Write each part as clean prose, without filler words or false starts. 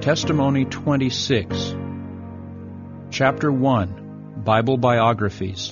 Testimony 26. Chapter 1, Bible Biographies.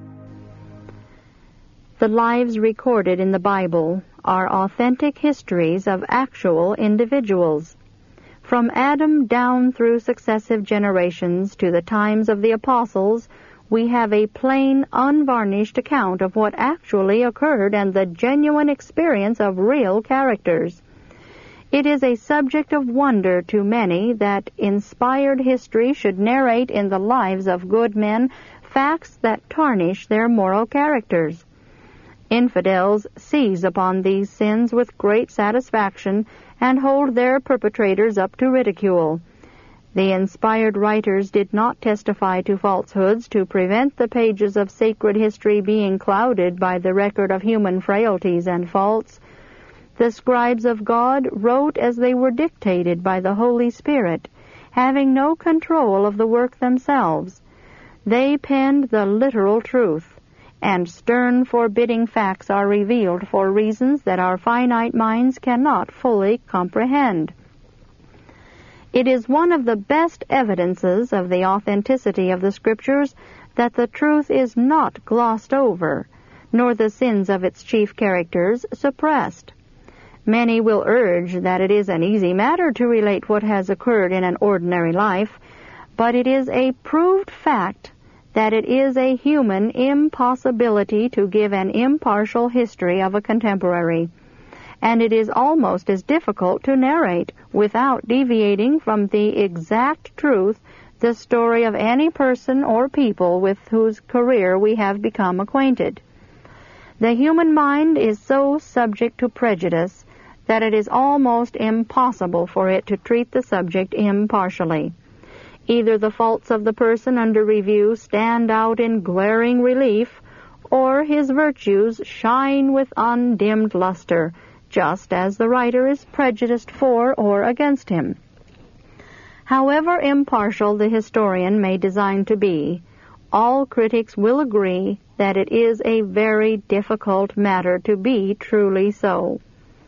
The lives recorded in the Bible are authentic histories of actual individuals. From Adam down through successive generations to the times of the apostles, we have a plain, unvarnished account of what actually occurred and the genuine experience of real characters. It is a subject of wonder to many that inspired history should narrate in the lives of good men facts that tarnish their moral characters. Infidels seize upon these sins with great satisfaction and hold their perpetrators up to ridicule. The inspired writers did not testify to falsehoods to prevent the pages of sacred history being clouded by the record of human frailties and faults. The scribes of God wrote as they were dictated by the Holy Spirit, having no control of the work themselves. They penned the literal truth, and stern, forbidding facts are revealed for reasons that our finite minds cannot fully comprehend. It is one of the best evidences of the authenticity of the Scriptures that the truth is not glossed over, nor the sins of its chief characters suppressed. Many will urge that it is an easy matter to relate what has occurred in an ordinary life, but it is a proved fact that it is a human impossibility to give an impartial history of a contemporary, and it is almost as difficult to narrate, without deviating from the exact truth, the story of any person or people with whose career we have become acquainted. The human mind is so subject to prejudice that it is almost impossible for it to treat the subject impartially. Either the faults of the person under review stand out in glaring relief, or his virtues shine with undimmed luster, just as the writer is prejudiced for or against him. However impartial the historian may design to be, all critics will agree that it is a very difficult matter to be truly so.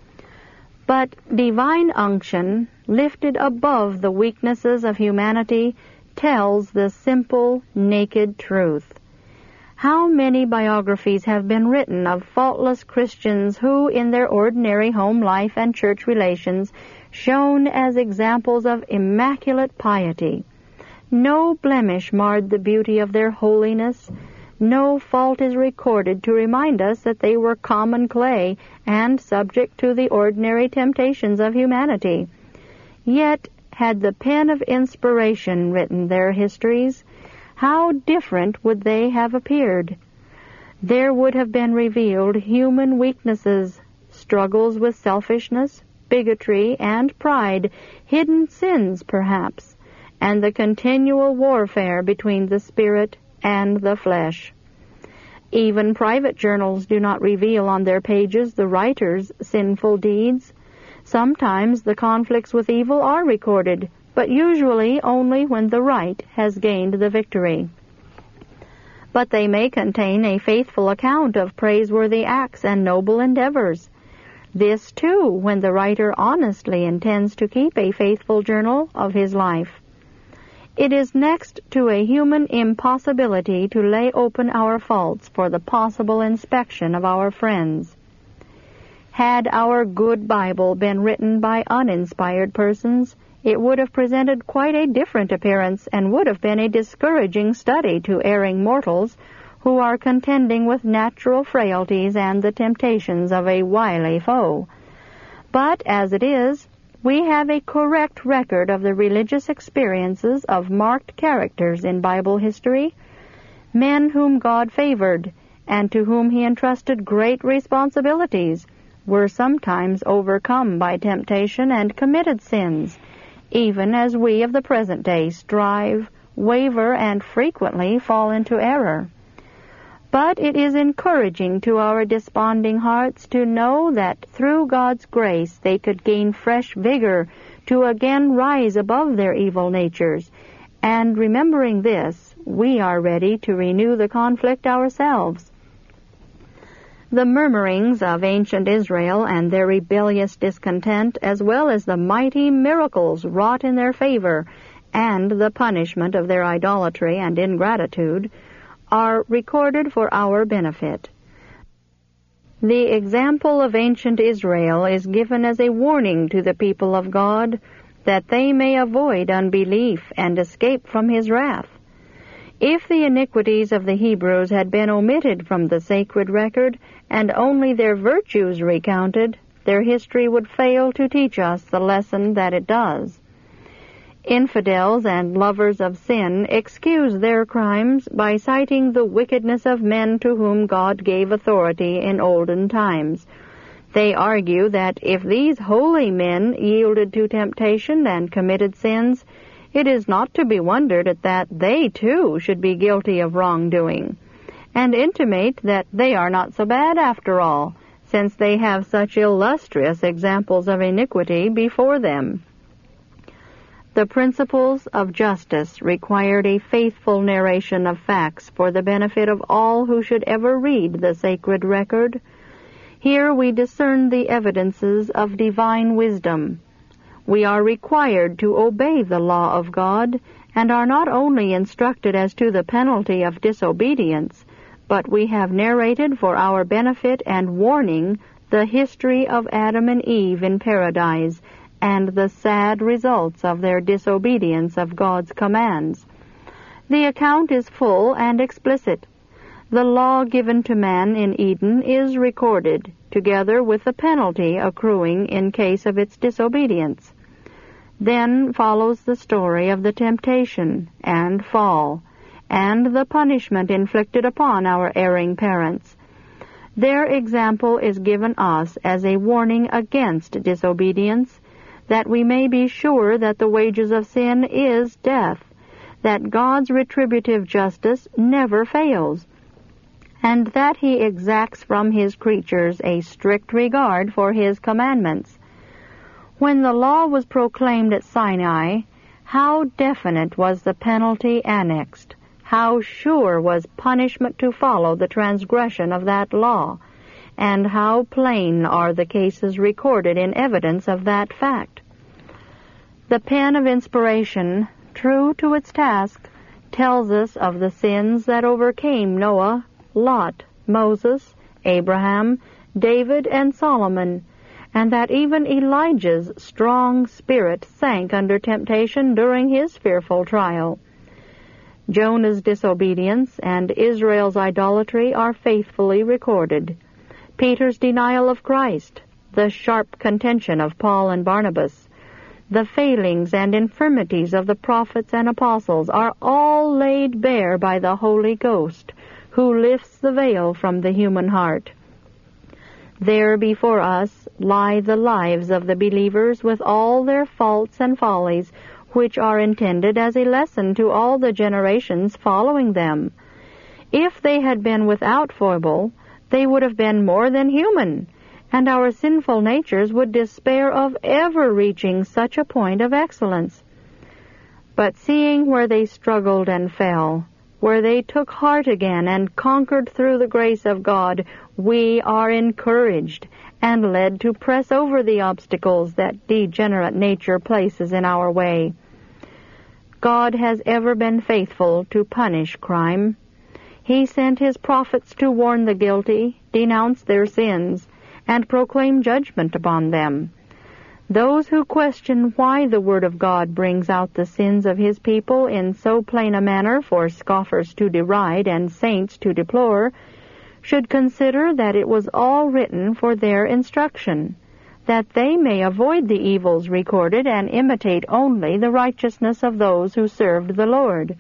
But divine unction, lifted above the weaknesses of humanity, tells the simple, naked truth. How many biographies have been written of faultless Christians who, in their ordinary home life and church relations, shone as examples of immaculate piety. No blemish marred the beauty of their holiness. No fault is recorded to remind us that they were common clay and subject to the ordinary temptations of humanity. Yet, had the pen of inspiration written their histories, how different would they have appeared? There would have been revealed human weaknesses, struggles with selfishness, bigotry, and pride, hidden sins perhaps, and the continual warfare between the spirit and the flesh. Even private journals do not reveal on their pages the writer's sinful deeds. Sometimes the conflicts with evil are recorded, but usually only when the right has gained the victory. But they may contain a faithful account of praiseworthy acts and noble endeavors. This, too, when the writer honestly intends to keep a faithful journal of his life. It is next to a human impossibility to lay open our faults for the possible inspection of our friends. Had our good Bible been written by uninspired persons, it would have presented quite a different appearance and would have been a discouraging study to erring mortals who are contending with natural frailties and the temptations of a wily foe. But as it is, we have a correct record of the religious experiences of marked characters in Bible history, men whom God favored and to whom He entrusted great responsibilities, were sometimes overcome by temptation and committed sins, even as we of the present day strive, waver, and frequently fall into error. But it is encouraging to our desponding hearts to know that through God's grace they could gain fresh vigor to again rise above their evil natures, and remembering this, we are ready to renew the conflict ourselves. The murmurings of ancient Israel and their rebellious discontent, as well as the mighty miracles wrought in their favor and the punishment of their idolatry and ingratitude, are recorded for our benefit. The example of ancient Israel is given as a warning to the people of God, that they may avoid unbelief and escape from His wrath. If the iniquities of the Hebrews had been omitted from the sacred record, and only their virtues recounted, their history would fail to teach us the lesson that it does. Infidels and lovers of sin excuse their crimes by citing the wickedness of men to whom God gave authority in olden times. They argue that if these holy men yielded to temptation and committed sins, it is not to be wondered at that they too should be guilty of wrongdoing, and intimate that they are not so bad after all, since they have such illustrious examples of iniquity before them. The principles of justice required a faithful narration of facts for the benefit of all who should ever read the sacred record. Here we discern the evidences of divine wisdom. We are required to obey the law of God, and are not only instructed as to the penalty of disobedience, but we have narrated for our benefit and warning the history of Adam and Eve in paradise, and the sad results of their disobedience of God's commands. The account is full and explicit. The law given to man in Eden is recorded, together with the penalty accruing in case of its disobedience. Then follows the story of the temptation and fall, and the punishment inflicted upon our erring parents. Their example is given us as a warning against disobedience, that we may be sure that the wages of sin is death, that God's retributive justice never fails, and that He exacts from His creatures a strict regard for His commandments. When the law was proclaimed at Sinai, how definite was the penalty annexed, how sure was punishment to follow the transgression of that law, and how plain are the cases recorded in evidence of that fact. The pen of inspiration, true to its task, tells us of the sins that overcame Noah, Lot, Moses, Abraham, David, and Solomon, and that even Elijah's strong spirit sank under temptation during his fearful trial. Jonah's disobedience and Israel's idolatry are faithfully recorded. Peter's denial of Christ, the sharp contention of Paul and Barnabas, the failings and infirmities of the prophets and apostles are all laid bare by the Holy Ghost, who lifts the veil from the human heart. There before us lie the lives of the believers with all their faults and follies, which are intended as a lesson to all the generations following them. If they had been without foible, they would have been more than human, and our sinful natures would despair of ever reaching such a point of excellence. But seeing where they struggled and fell, where they took heart again and conquered through the grace of God, we are encouraged and led to press over the obstacles that degenerate nature places in our way. God has ever been faithful to punish crime. He sent His prophets to warn the guilty, denounce their sins, and proclaim judgment upon them. Those who question why the Word of God brings out the sins of His people in so plain a manner for scoffers to deride and saints to deplore, should consider that it was all written for their instruction, that they may avoid the evils recorded and imitate only the righteousness of those who served the Lord.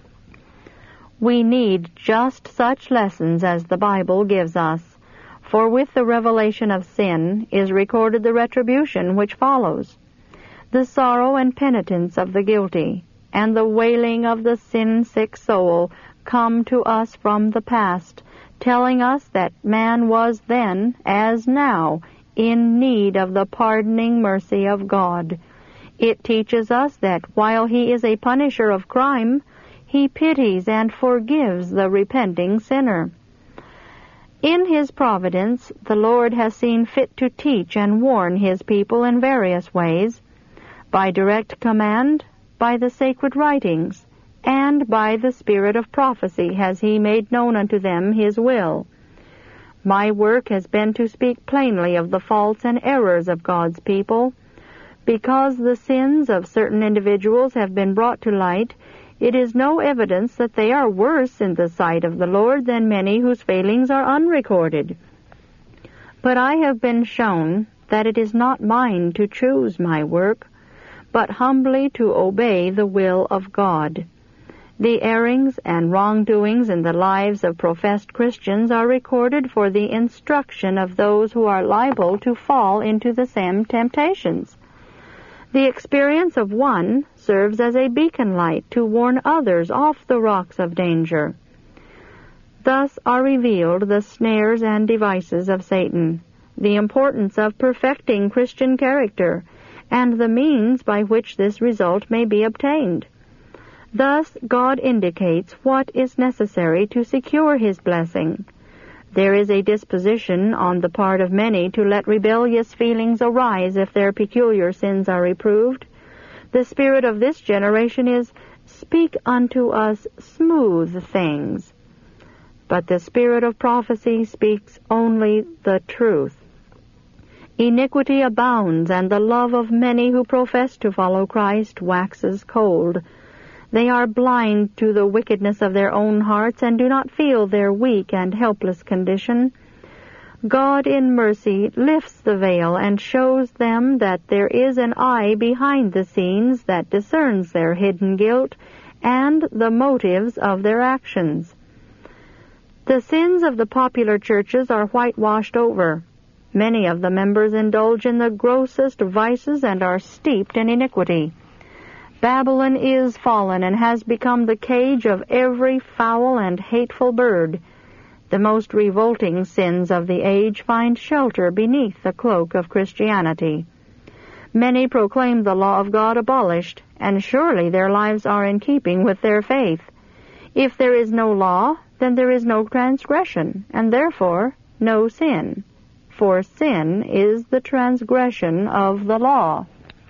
We need just such lessons as the Bible gives us, for with the revelation of sin is recorded the retribution which follows. The sorrow and penitence of the guilty, and the wailing of the sin-sick soul come to us from the past, telling us that man was then, as now, in need of the pardoning mercy of God. It teaches us that while He is a punisher of crime, He pities and forgives the repenting sinner. In His providence, the Lord has seen fit to teach and warn His people in various ways, by direct command, by the sacred writings, and by the spirit of prophecy has He made known unto them His will. My work has been to speak plainly of the faults and errors of God's people. Because the sins of certain individuals have been brought to light, it is no evidence that they are worse in the sight of the Lord than many whose failings are unrecorded. But I have been shown that it is not mine to choose my work, but humbly to obey the will of God. The errings and wrongdoings in the lives of professed Christians are recorded for the instruction of those who are liable to fall into the same temptations. The experience of one serves as a beacon light to warn others off the rocks of danger. Thus are revealed the snares and devices of Satan, the importance of perfecting Christian character, and the means by which this result may be obtained. Thus God indicates what is necessary to secure His blessing. There is a disposition on the part of many to let rebellious feelings arise if their peculiar sins are reproved. The spirit of this generation is, "Speak unto us smooth things." But the spirit of prophecy speaks only the truth. Iniquity abounds, and the love of many who profess to follow Christ waxes cold. They are blind to the wickedness of their own hearts and do not feel their weak and helpless condition. God in mercy lifts the veil and shows them that there is an eye behind the scenes that discerns their hidden guilt and the motives of their actions. The sins of the popular churches are whitewashed over. Many of the members indulge in the grossest vices and are steeped in iniquity. Babylon is fallen and has become the cage of every foul and hateful bird. The most revolting sins of the age find shelter beneath the cloak of Christianity. Many proclaim the law of God abolished, and surely their lives are in keeping with their faith. If there is no law, then there is no transgression, and therefore no sin. For sin is the transgression of the law.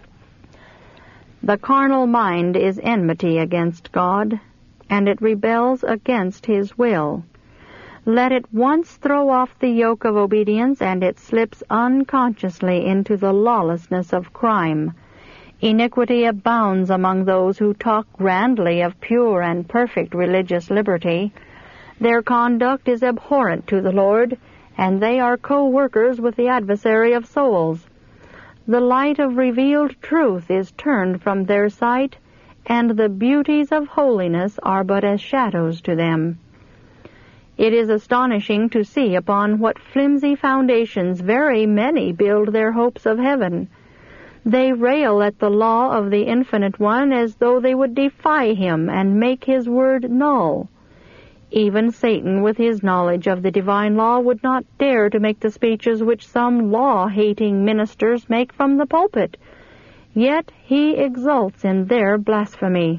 The carnal mind is enmity against God, and it rebels against His will. Let it once throw off the yoke of obedience, and it slips unconsciously into the lawlessness of crime. Iniquity abounds among those who talk grandly of pure and perfect religious liberty. Their conduct is abhorrent to the Lord, and they are co-workers with the adversary of souls. The light of revealed truth is turned from their sight, and the beauties of holiness are but as shadows to them. It is astonishing to see upon what flimsy foundations very many build their hopes of heaven. They rail at the law of the Infinite One as though they would defy Him and make His word null. Even Satan, with his knowledge of the divine law, would not dare to make the speeches which some law-hating ministers make from the pulpit. Yet he exults in their blasphemy.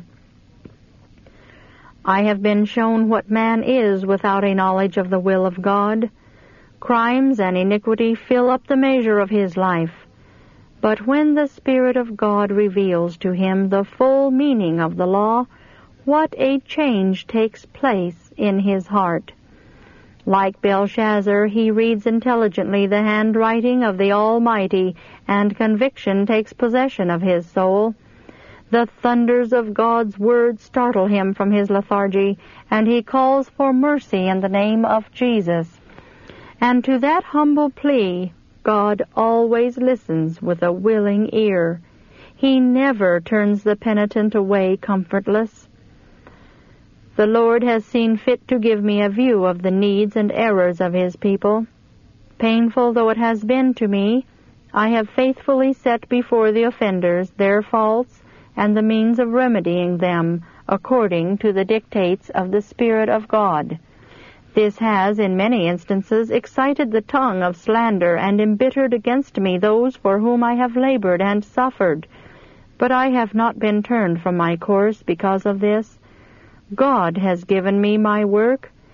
I have been shown what man is without a knowledge of the will of God. Crimes and iniquity fill up the measure of his life. But when the Spirit of God reveals to him the full meaning of the law, what a change takes place in his heart. Like Belshazzar, he reads intelligently the handwriting of the Almighty, and conviction takes possession of his soul. The thunders of God's word startle him from his lethargy, and he calls for mercy in the name of Jesus. And to that humble plea, God always listens with a willing ear. He never turns the penitent away comfortless. The Lord has seen fit to give me a view of the needs and errors of His people. Painful though it has been to me, I have faithfully set before the offenders their faults and the means of remedying them according to the dictates of the Spirit of God. This has, in many instances, excited the tongue of slander and embittered against me those for whom I have labored and suffered. But I have not been turned from my course because of this. God has given me my work,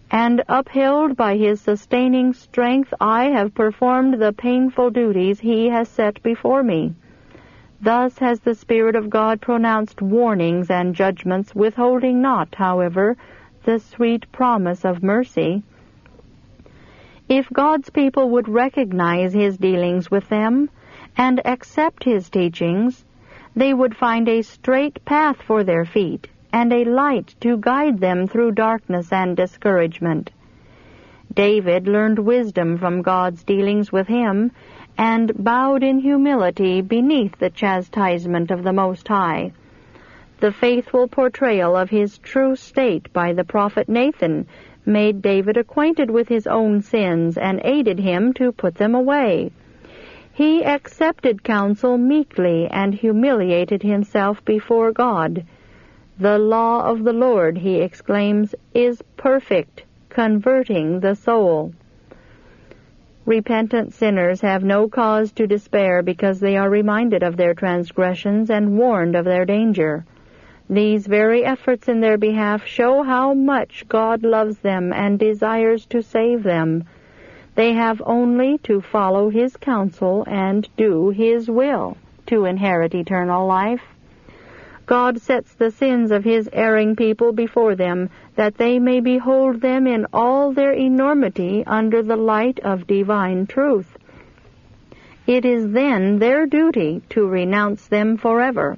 and upheld by his sustaining strength, I have performed the painful duties he has set before me. Thus has the Spirit of God pronounced warnings and judgments, withholding not, however, the sweet promise of mercy. If God's people would recognize his dealings with them and accept his teachings, they would find a straight path for their feet and a light to guide them through darkness and discouragement. David learned wisdom from God's dealings with him and bowed in humility beneath the chastisement of the Most High. The faithful portrayal of his true state by the prophet Nathan made David acquainted with his own sins and aided him to put them away. He accepted counsel meekly and humiliated himself before God. The law of the Lord, he exclaims, is perfect, converting the soul. Repentant sinners have no cause to despair because they are reminded of their transgressions and warned of their danger. These very efforts in their behalf show how much God loves them and desires to save them. They have only to follow his counsel and do his will to inherit eternal life. God sets the sins of his erring people before them, that they may behold them in all their enormity under the light of divine truth. It is then their duty to renounce them forever.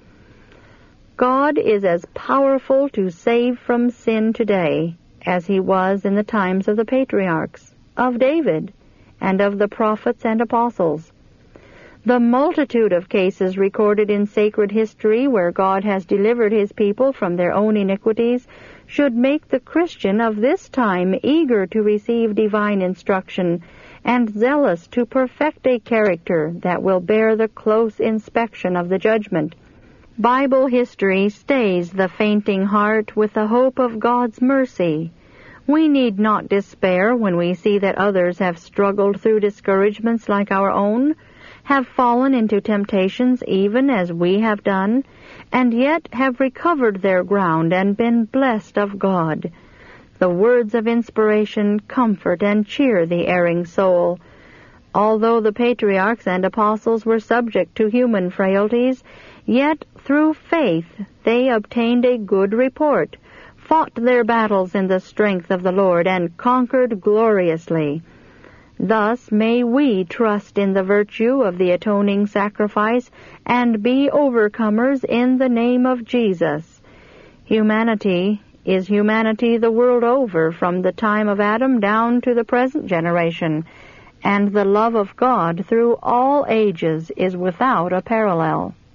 God is as powerful to save from sin today as he was in the times of the patriarchs, of David, and of the prophets and apostles. The multitude of cases recorded in sacred history where God has delivered his people from their own iniquities should make the Christian of this time eager to receive divine instruction and zealous to perfect a character that will bear the close inspection of the judgment. Bible history stays the fainting heart with the hope of God's mercy. We need not despair when we see that others have struggled through discouragements like our own, have fallen into temptations even as we have done, and yet have recovered their ground and been blessed of God. The words of inspiration comfort and cheer the erring soul. Although the patriarchs and apostles were subject to human frailties, yet through faith they obtained a good report, fought their battles in the strength of the Lord, and conquered gloriously. Thus may we trust in the virtue of the atoning sacrifice and be overcomers in the name of Jesus. Humanity is humanity the world over, from the time of Adam down to the present generation, and the love of God through all ages is without a parallel.